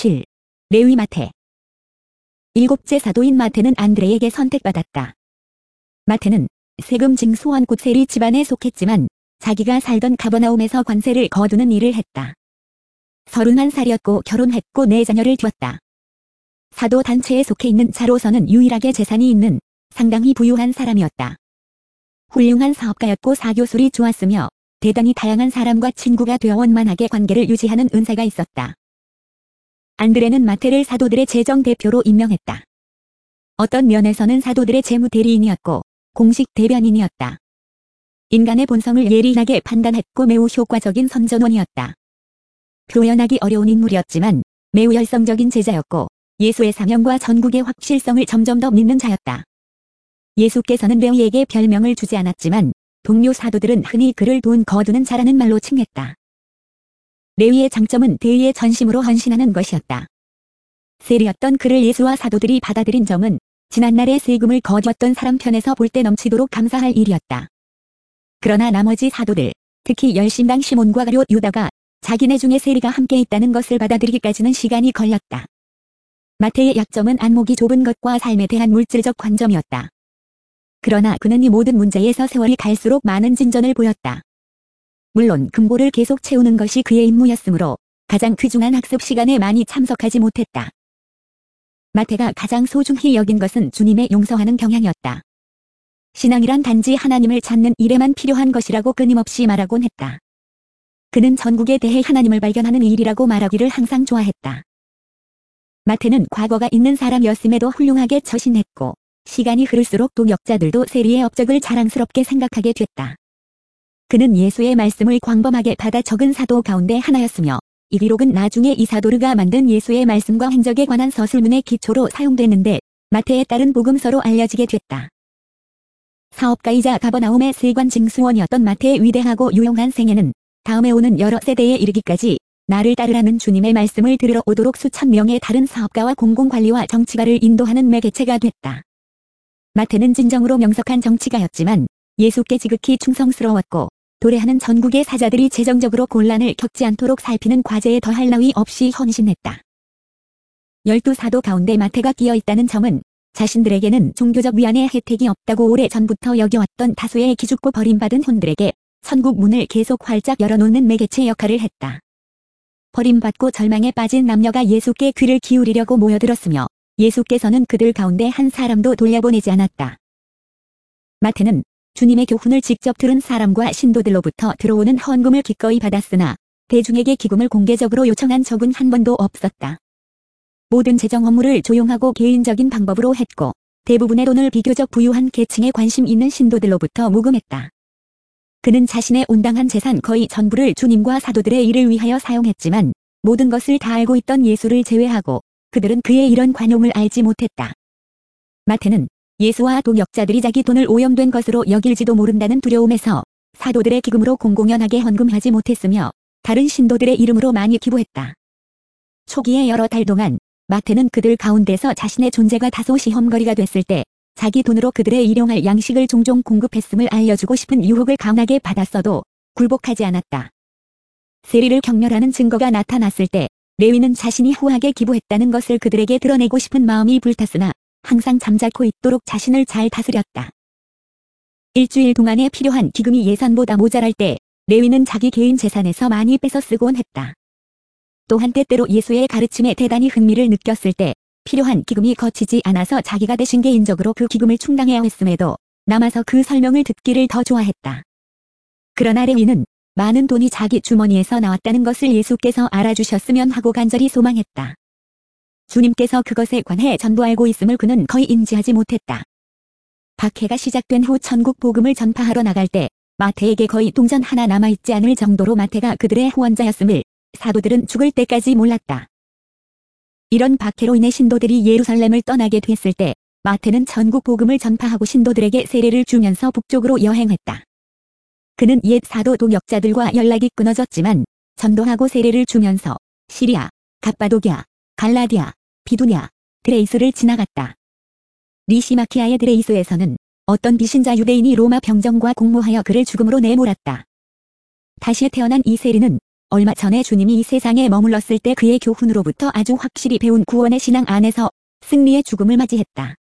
7. 레위 마태. 일곱째 사도인 마태는 안드레에게 선택받았다. 마태는 세금 징수원 곧 세리 집안에 속했지만 자기가 살던 가버나움에서 관세를 거두는 일을 했다. 31살이었고 결혼했고 4자녀를 두었다. 사도 단체에 속해 있는 자로서는 유일하게 재산이 있는 상당히 부유한 사람이었다. 훌륭한 사업가였고 사교술이 좋았으며 대단히 다양한 사람과 친구가 되어 원만하게 관계를 유지하는 은사가 있었다. 안드레는 마태를 사도들의 재정 대표로 임명했다. 어떤 면에서는 사도들의 재무 대리인이었고 공식 대변인이었다. 인간의 본성을 예리하게 판단했고 매우 효과적인 선전원이었다. 표현하기 어려운 인물이었지만 매우 열성적인 제자였고 예수의 사명과 전국의 확실성을 점점 더 믿는 자였다. 예수께서는 레위에게 별명을 주지 않았지만 동료 사도들은 흔히 그를 돈 거두는 자라는 말로 칭했다. 레위의 장점은 대의의 전심으로 헌신하는 것이었다. 세리였던 그를 예수와 사도들이 받아들인 점은 지난날의 세금을 거두었던 사람 편에서 볼 때 넘치도록 감사할 일이었다. 그러나 나머지 사도들, 특히 열심당 시몬과 가룟 유다가 자기네 중에 세리가 함께 있다는 것을 받아들이기까지는 시간이 걸렸다. 마태의 약점은 안목이 좁은 것과 삶에 대한 물질적 관점이었다. 그러나 그는 이 모든 문제에서 세월이 갈수록 많은 진전을 보였다. 물론 금고를 계속 채우는 것이 그의 임무였으므로 가장 귀중한 학습 시간에 많이 참석하지 못했다. 마태가 가장 소중히 여긴 것은 주님의 용서하는 경향이었다. 신앙이란 단지 하나님을 찾는 일에만 필요한 것이라고 끊임없이 말하곤 했다. 그는 전국에 대해 하나님을 발견하는 일이라고 말하기를 항상 좋아했다. 마태는 과거가 있는 사람이었음에도 훌륭하게 처신했고 시간이 흐를수록 동역자들도 세리의 업적을 자랑스럽게 생각하게 됐다. 그는 예수의 말씀을 광범하게 받아 적은 사도 가운데 하나였으며 이 기록은 나중에 이사도르가 만든 예수의 말씀과 행적에 관한 서술문의 기초로 사용됐는데 마태에 따른 복음서로 알려지게 됐다. 사업가이자 가버나움의 세관 징수원이었던 마태의 위대하고 유용한 생애는 다음에 오는 여러 세대에 이르기까지 나를 따르라는 주님의 말씀을 들으러 오도록 수천 명의 다른 사업가와 공공관리와 정치가를 인도하는 매개체가 됐다. 마태는 진정으로 명석한 정치가였지만 예수께 지극히 충성스러웠고 도래하는 전국의 사자들이 재정적으로 곤란을 겪지 않도록 살피는 과제에 더할 나위 없이 헌신했다. 12사도 가운데 마태가 끼어 있다는 점은 자신들에게는 종교적 위안의 혜택이 없다고 오래전부터 여겨왔던 다수의 기죽고 버림받은 혼들에게 천국 문을 계속 활짝 열어놓는 매개체 역할을 했다. 버림받고 절망에 빠진 남녀가 예수께 귀를 기울이려고 모여들었으며 예수께서는 그들 가운데 한 사람도 돌려보내지 않았다. 마태는 주님의 교훈을 직접 들은 사람과 신도들로부터 들어오는 헌금을 기꺼이 받았으나 대중에게 기금을 공개적으로 요청한 적은 한 번도 없었다. 모든 재정 업무를 조용하고 개인적인 방법으로 했고 대부분의 돈을 비교적 부유한 계층에 관심 있는 신도들로부터 모금했다. 그는 자신의 온당한 재산 거의 전부를 주님과 사도들의 일을 위하여 사용했지만 모든 것을 다 알고 있던 예수를 제외하고 그들은 그의 이런 관용을 알지 못했다. 마태는 예수와 동역자들이 자기 돈을 오염된 것으로 여길지도 모른다는 두려움에서 사도들의 기금으로 공공연하게 헌금하지 못했으며 다른 신도들의 이름으로 많이 기부했다. 초기의 여러 달 동안 마태는 그들 가운데서 자신의 존재가 다소 시험거리가 됐을 때 자기 돈으로 그들의 일용할 양식을 종종 공급했음을 알려주고 싶은 유혹을 강하게 받았어도 굴복하지 않았다. 세리를 경멸하는 증거가 나타났을 때 레위는 자신이 후하게 기부했다는 것을 그들에게 드러내고 싶은 마음이 불탔으나 항상 잠자코 있도록 자신을 잘 다스렸다. 일주일 동안에 필요한 기금이 예산보다 모자랄 때 레위는 자기 개인 재산에서 많이 뺏어 쓰곤 했다. 또한 때때로 예수의 가르침에 대단히 흥미를 느꼈을 때 필요한 기금이 거치지 않아서 자기가 대신 개인적으로 그 기금을 충당해야 했음에도 남아서 그 설명을 듣기를 더 좋아했다. 그러나 레위는 많은 돈이 자기 주머니에서 나왔다는 것을 예수께서 알아주셨으면 하고 간절히 소망했다. 주님께서 그것에 관해 전부 알고 있음을 그는 거의 인지하지 못했다. 박해가 시작된 후 천국 복음을 전파하러 나갈 때 마태에게 거의 동전 하나 남아있지 않을 정도로 마태가 그들의 후원자였음을 사도들은 죽을 때까지 몰랐다. 이런 박해로 인해 신도들이 예루살렘을 떠나게 됐을 때 마태는 전국 복음을 전파하고 신도들에게 세례를 주면서 북쪽으로 여행했다. 그는 옛 사도 동역자들과 연락이 끊어졌지만 전도하고 세례를 주면서 시리아, 갑바도기아, 갈라디아, 비두냐, 드레이스를 지나갔다. 리시마키아의 드레이스에서는 어떤 비신자 유대인이 로마 병정과 공모하여 그를 죽음으로 내몰았다. 다시 태어난 이 세리는 얼마 전에 주님이 이 세상에 머물렀을 때 그의 교훈으로부터 아주 확실히 배운 구원의 신앙 안에서 승리의 죽음을 맞이했다.